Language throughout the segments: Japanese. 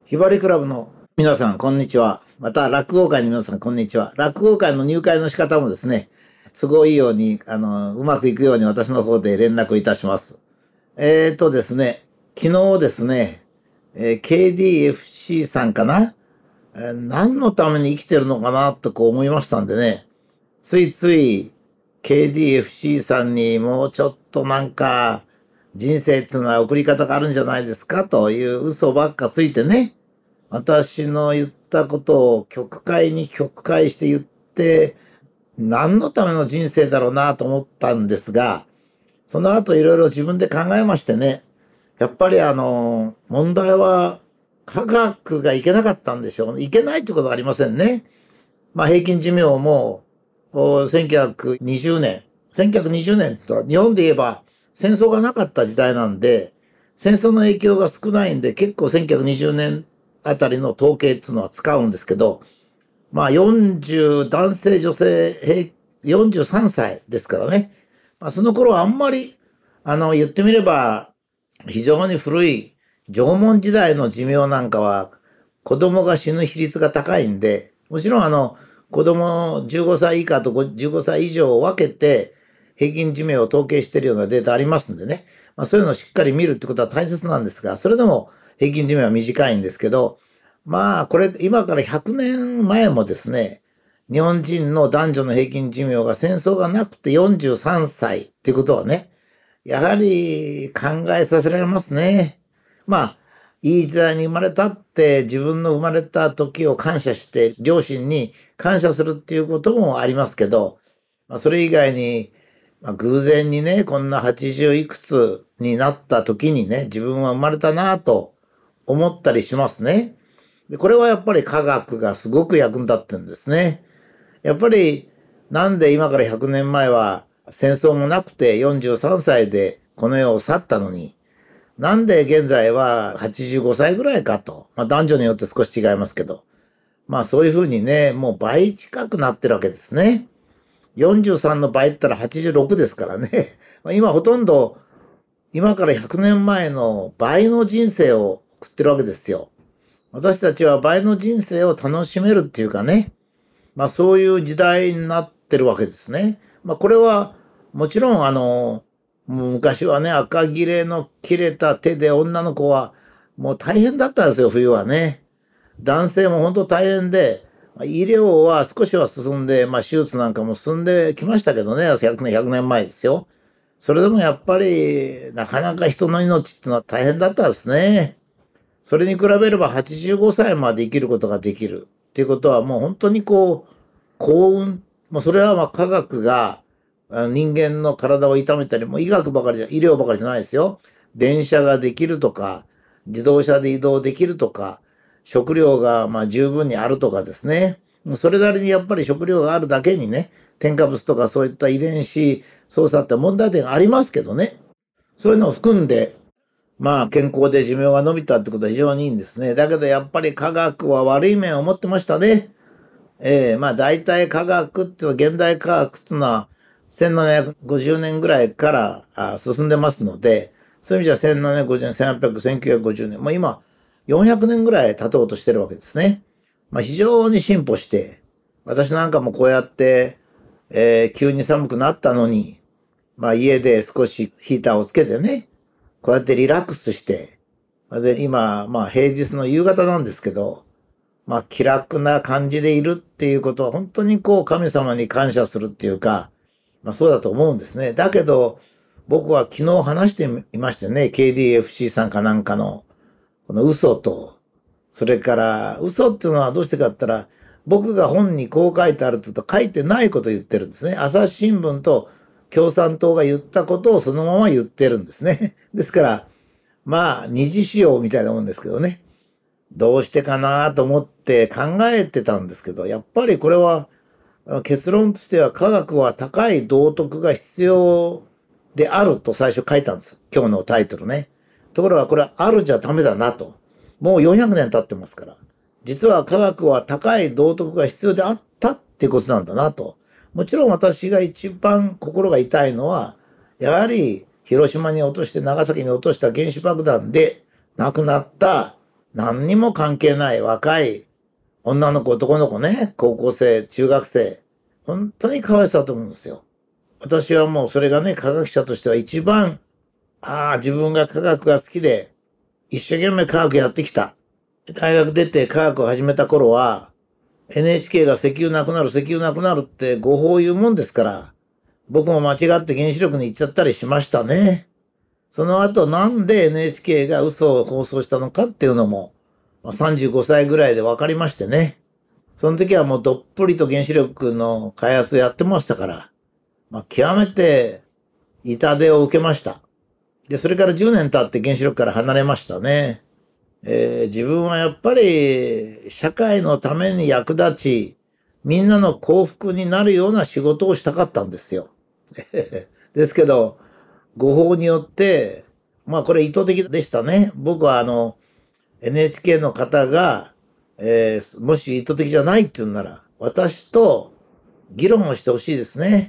ひばりクラブの皆さん、こんにちは。また、落語会の皆さん、こんにちは。落語会の入会の仕方もですね、都合いいように、うまくいくように私の方で連絡いたします。ですね、昨日ですね、KDFC さんかな、何のために生きてるのかなとこう思いましたんでね、ついつい KDFC さんにもうちょっとなんか、人生っていうのは送り方があるんじゃないですかという嘘ばっかついてね、私の言ったことを曲解に曲解して言って、何のための人生だろうなと思ったんですが、その後いろいろ自分で考えましてね、やっぱり問題は科学がいけなかったんでしょうね。いけないってことはありませんね。まあ平均寿命も1920年、1920年とは日本で言えば戦争がなかった時代なんで、戦争の影響が少ないんで結構1920年あたりの統計っていうのは使うんですけど、まあ40、男性女性43歳ですからね。まあその頃はあんまり、言ってみれば非常に古い縄文時代の寿命なんかは子供が死ぬ比率が高いんで、もちろん子供15歳以下と15歳以上を分けて平均寿命を統計しているようなデータありますんでね。まあそういうのをしっかり見るってことは大切なんですが、それでも平均寿命は短いんですけど、まあこれ今から100年前もですね、日本人の男女の平均寿命が戦争がなくて43歳っていうことはね、やはり考えさせられますね。まあ、いい時代に生まれたって自分の生まれた時を感謝して、両親に感謝するっていうこともありますけど、まあ、それ以外に、まあ、偶然にね、こんな80いくつになった時にね、自分は生まれたなと思ったりしますね。で、これはやっぱり科学がすごく役に立ってるんですね。やっぱり、なんで今から100年前は戦争もなくて43歳でこの世を去ったのに、なんで現在は85歳ぐらいかと。まあ男女によって少し違いますけど。まあそういうふうにね、もう倍近くなってるわけですね。43の倍って言ったら86ですからね。まあ今ほとんど今から100年前の倍の人生を送ってるわけですよ。私たちは倍の人生を楽しめるっていうかね。まあそういう時代になってるわけですね。まあこれはもちろんもう昔はね、赤切れの切れた手で女の子はもう大変だったんですよ、冬はね。男性も本当大変で、医療は少しは進んで、まあ手術なんかも進んできましたけどね、100年前ですよ。それでもやっぱりなかなか人の命ってのは大変だったですね。それに比べれば85歳まで生きることができるっていうことはもう本当にこう、幸運、もうそれはまあ科学が人間の体を痛めたり、もう医学ばかりじゃ、医療ばかりじゃないですよ。電車ができるとか、自動車で移動できるとか、食料がまあ十分にあるとかですね。それなりにやっぱり食料があるだけにね、添加物とかそういった遺伝子操作って問題点ありますけどね。そういうのを含んで、まあ健康で寿命が伸びたってことは非常にいいんですね。だけどやっぱり科学は悪い面を持ってましたね。まあ大体科学っていうのは現代科学っていうのは1750年ぐらいから進んでますので、そういう意味じゃ1750年、1800、1950年、もう今400年ぐらい経とうとしてるわけですね。まあ非常に進歩して、私なんかもこうやって、急に寒くなったのに、まあ家で少しヒーターをつけてね、こうやってリラックスして、で、今、まあ平日の夕方なんですけど、まあ気楽な感じでいるっていうことは本当にこう神様に感謝するっていうか、まあそうだと思うんですね。だけど僕は昨日話してみましてね、KDFC さんかなんかのこの嘘と、それから嘘っていうのはどうしてかって言ったら、僕が本にこう書いてあると書いてないことを言ってるんですね。朝日新聞と共産党が言ったことをそのまま言ってるんですね。ですから、まあ二次使用みたいなもんですけどね。どうしてかなと思って考えてたんですけど、やっぱりこれは結論としては科学は高い道徳が必要であると最初書いたんです。今日のタイトルね。ところがこれはあるじゃダメだなと。もう400年経ってますから。実は科学は高い道徳が必要であったってことなんだなと。もちろん私が一番心が痛いのは、やはり広島に落として長崎に落とした原子爆弾で亡くなった何にも関係ない若い女の子、男の子ね、高校生、中学生、本当にかわいそうだと思うんですよ。私はもうそれがね、科学者としては一番、自分が科学が好きで、一生懸命科学やってきた。大学出て科学を始めた頃は、NHK が石油なくなる、石油なくなるって誤報言うもんですから、僕も間違って原子力に行っちゃったりしましたね。その後なんで NHK が嘘を放送したのかっていうのも、35歳ぐらいで分かりましてね。その時はもうどっぷりと原子力の開発をやってましたから、極めて痛手を受けました。で、それから10年経って原子力から離れましたね。自分はやっぱり社会のために役立ち、みんなの幸福になるような仕事をしたかったんですよ。ですけど、誤報によって、これ意図的でしたね。僕はNHK の方が、もし意図的じゃないって言うなら、私と議論をしてほしいですね。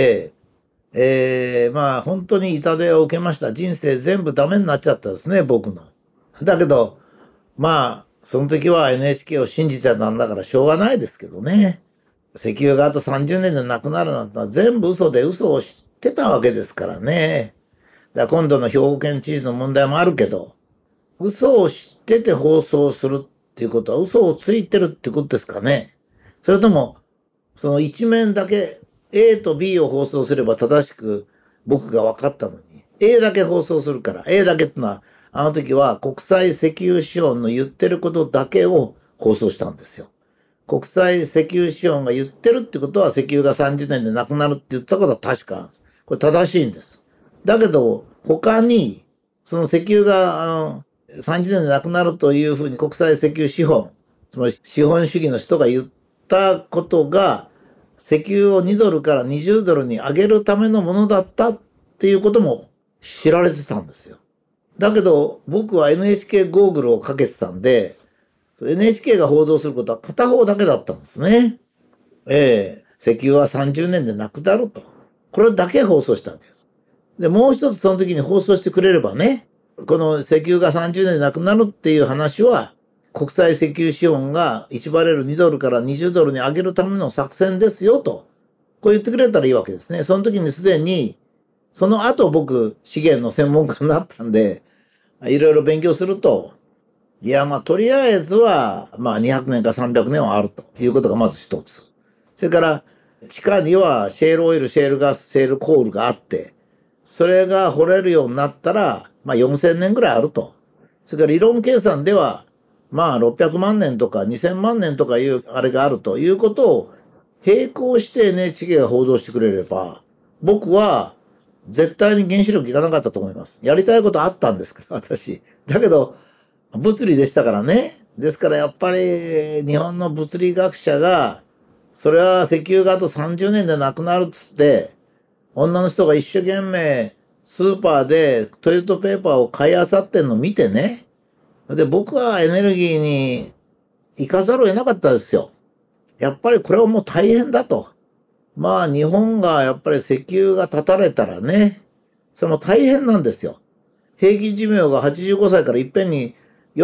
本当に痛手を受けました。人生全部ダメになっちゃったですね、僕の。だけど、その時は NHK を信じてたんだからしょうがないですけどね。石油があと30年でなくなるなんてのは全部嘘で嘘を知ってたわけですからね。だから今度の兵庫県知事の問題もあるけど、嘘を知ってて放送するっていうことは嘘をついてるってことですかね。それとも、その一面だけ A と B を放送すれば正しく僕が分かったのに、A だけ放送するから、A だけってのは、あの時は国際石油資本の言ってることだけを放送したんですよ。国際石油資本が言ってるってことは石油が30年でなくなるって言ったことは確かなんです。これ正しいんです。だけど、他に、その石油が30年でなくなるというふうに国際石油資本、つまり資本主義の人が言ったことが、石油を2ドルから20ドルに上げるためのものだったっていうことも知られてたんですよ。だけど僕は NHK ゴーグルをかけてたんで、NHK が報道することは片方だけだったんですね。石油は30年でなくなると。これだけ放送したわけです。で、もう一つその時に放送してくれればね、この石油が30年でなくなるっていう話は、国際石油資本が1バレル2ドルから20ドルに上げるための作戦ですよと、こう言ってくれたらいいわけですね。その時にすでに、その後僕、資源の専門家になったんで、いろいろ勉強すると、とりあえずは、200年か300年はあるということがまず一つ。それから、地下にはシェールオイル、シェールガス、シェールコールがあって、それが掘れるようになったら、4000年ぐらいあると。それから理論計算では、600万年とか2000万年とかいうあれがあるということを並行して NHK が報道してくれれば、僕は絶対に原子力いかなかったと思います。やりたいことあったんですから、私。だけど、物理でしたからね。ですからやっぱり日本の物理学者が、それは石油があと30年でなくなるっつって、女の人が一生懸命スーパーでトイレットペーパーを買い漁ってんのを見てね。で、僕はエネルギーに行かざるを得なかったですよ。やっぱりこれはもう大変だと。日本がやっぱり石油が断たれたらね、それも大変なんですよ。平均寿命が85歳からいっぺんに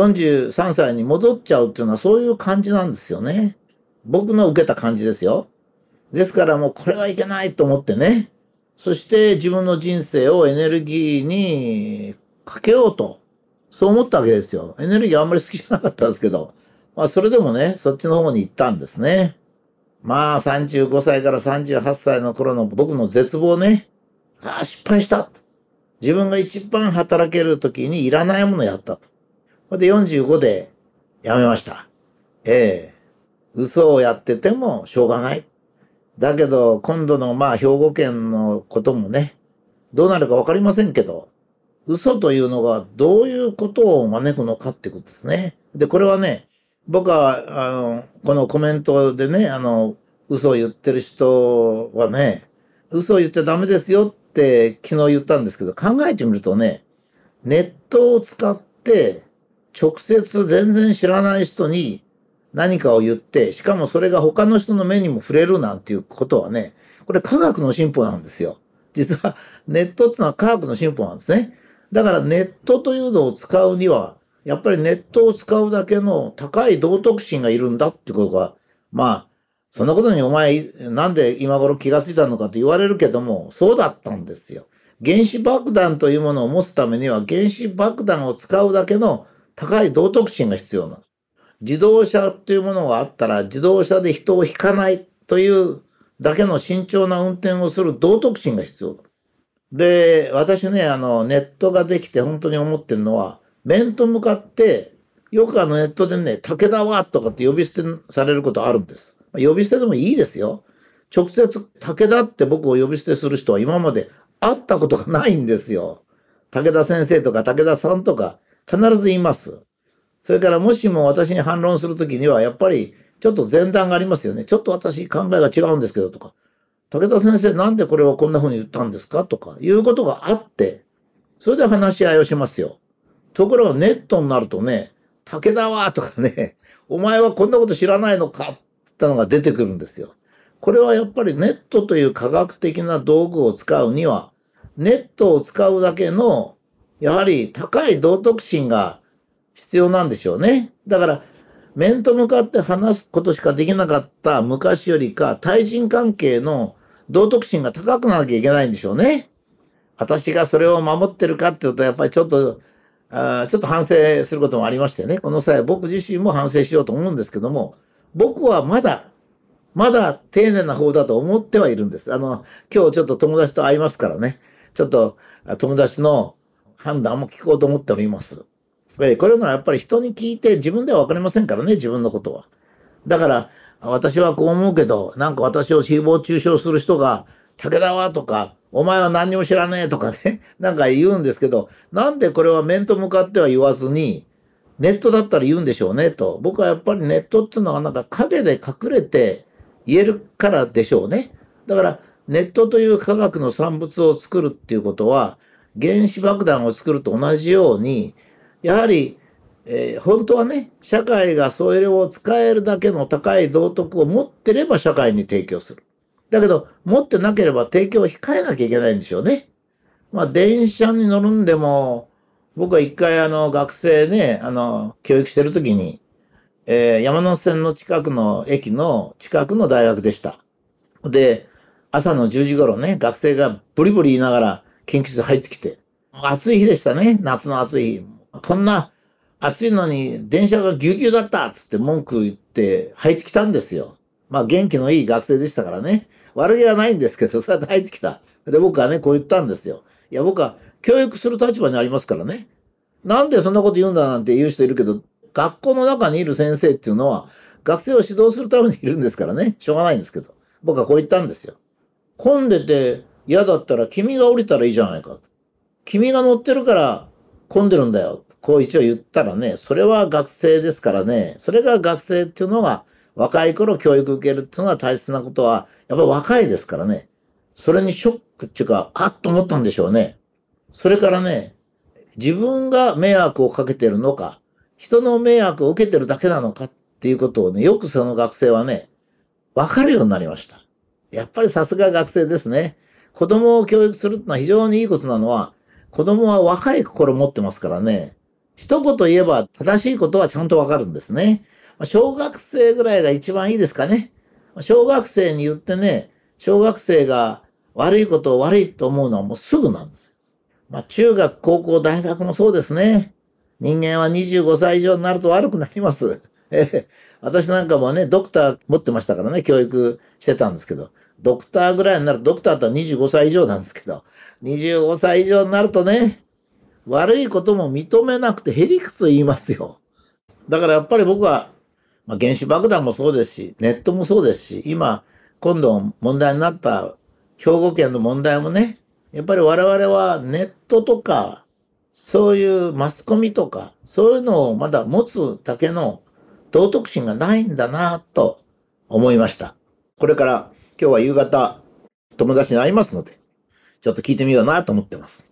43歳に戻っちゃうっていうのはそういう感じなんですよね。僕の受けた感じですよ。ですからもうこれはいけないと思ってね。そして自分の人生をエネルギーにかけようと。そう思ったわけですよ。エネルギーあんまり好きじゃなかったんですけど。それでもね、そっちの方に行ったんですね。35歳から38歳の頃の僕の絶望ね。失敗した。自分が一番働ける時にいらないものやったと。で45で辞めました。嘘をやっててもしょうがない。だけど今度の兵庫県のこともね、どうなるかわかりませんけど、嘘というのがどういうことを招くのかっていうことですね。で、これはね、僕は、このコメントでね、嘘を言ってる人はね、嘘を言っちゃダメですよって昨日言ったんですけど、考えてみるとね、ネットを使って直接全然知らない人に何かを言って、しかもそれが他の人の目にも触れるなんていうことはね、これ科学の進歩なんですよ。実はネットっていうのは科学の進歩なんですね。だからネットというのを使うには、 やっぱりネットを使うだけの高い道徳心がいるんだってことが、まあ、そんなことにお前なんで今頃気がついたのかと言われるけども、そうだったんですよ。原子爆弾というものを持つためには原子爆弾を使うだけの高い道徳心が必要なの。自動車っていうものがあったら自動車で人を引かないというだけの慎重な運転をする道徳心が必要だ。で、私ね、ネットができて本当に思ってるのは、面と向かって、よくネットでね、武田はとかって呼び捨てされることあるんです。呼び捨てでもいいですよ。直接武田って僕を呼び捨てする人は今まで会ったことがないんですよ。武田先生とか武田さんとか必ず言います。それからもしも私に反論するときには、やっぱりちょっと前段がありますよね。ちょっと私考えが違うんですけどとか。武田先生なんでこれをこんな風に言ったんですかとかいうことがあって、それで話し合いをしますよ。ところがネットになるとね、武田はとかね、お前はこんなこと知らないのかってのが出てくるんですよ。これはやっぱりネットという科学的な道具を使うには、ネットを使うだけの、やはり高い道徳心が必要なんでしょうね。だから、面と向かって話すことしかできなかった昔よりか、対人関係の道徳心が高くならなきゃいけないんでしょうね。私がそれを守ってるかっていうと、やっぱりちょっと反省することもありましてね。この際、僕自身も反省しようと思うんですけども、僕はまだ丁寧な方だと思ってはいるんです。今日ちょっと友達と会いますからね。ちょっと友達の判断も聞こうと思っております。これはやっぱり人に聞いて自分では分かりませんからね、自分のことは。だから、私はこう思うけど、なんか私を誹謗中傷する人が、武田はとか、お前は何にも知らねえとかね、なんか言うんですけど、なんでこれは面と向かっては言わずに、ネットだったら言うんでしょうねと。僕はやっぱりネットっていうのはなんか影で隠れて言えるからでしょうね。だからネットという科学の産物を作るっていうことは、原子爆弾を作ると同じように、やはり本当はね、社会がそれを使えるだけの高い道徳を持ってれば社会に提供する。だけど、持ってなければ提供を控えなきゃいけないんでしょうね。まあ、電車に乗るんでも、僕は一回学生ね、教育してるときに、山手線の近くの駅の近くの大学でした。で、朝の10時頃ね、学生がブリブリ言いながら研究室入ってきて、暑い日でしたね、夏の暑い日。こんな暑いのに電車がぎゅうぎゅうだったっつって文句言って入ってきたんですよ。まあ元気のいい学生でしたからね。悪気はないんですけど、そうやって入ってきた。で、僕はね、こう言ったんですよ。いや、僕は教育する立場にありますからね。なんでそんなこと言うんだなんて言う人いるけど、学校の中にいる先生っていうのは、学生を指導するためにいるんですからね。しょうがないんですけど。僕はこう言ったんですよ。混んでて嫌だったら君が降りたらいいじゃないか。君が乗ってるから混んでるんだよ。こう一応言ったらね、それは学生ですからね。それが学生っていうのが若い頃教育受けるっていうのが大切なことは、やっぱり若いですからね。それにショックっていうか、あっと思ったんでしょうね。それからね、自分が迷惑をかけてるのか、人の迷惑を受けてるだけなのかっていうことをね、よくその学生はね、わかるようになりました。やっぱりさすが学生ですね。子供を教育するってのは非常にいいことなのは、子供は若い心を持ってますからね。一言言えば正しいことはちゃんとわかるんですね。小学生ぐらいが一番いいですかね。小学生に言ってね、小学生が悪いことを悪いと思うのはもうすぐなんです。中学、高校、大学もそうですね。人間は25歳以上になると悪くなります。私なんかもね、ドクター持ってましたからね、教育してたんですけど、ドクターぐらいになると、ドクターって25歳以上なんですけど、25歳以上になるとね、悪いことも認めなくてへりくつ言いますよ。だからやっぱり僕は、原子爆弾もそうですし、ネットもそうですし、今度問題になった兵庫県の問題もね、やっぱり我々はネットとか、そういうマスコミとか、そういうのをまだ持つだけの道徳心がないんだなと思いました。これから今日は夕方友達に会いますので、ちょっと聞いてみようなと思ってます。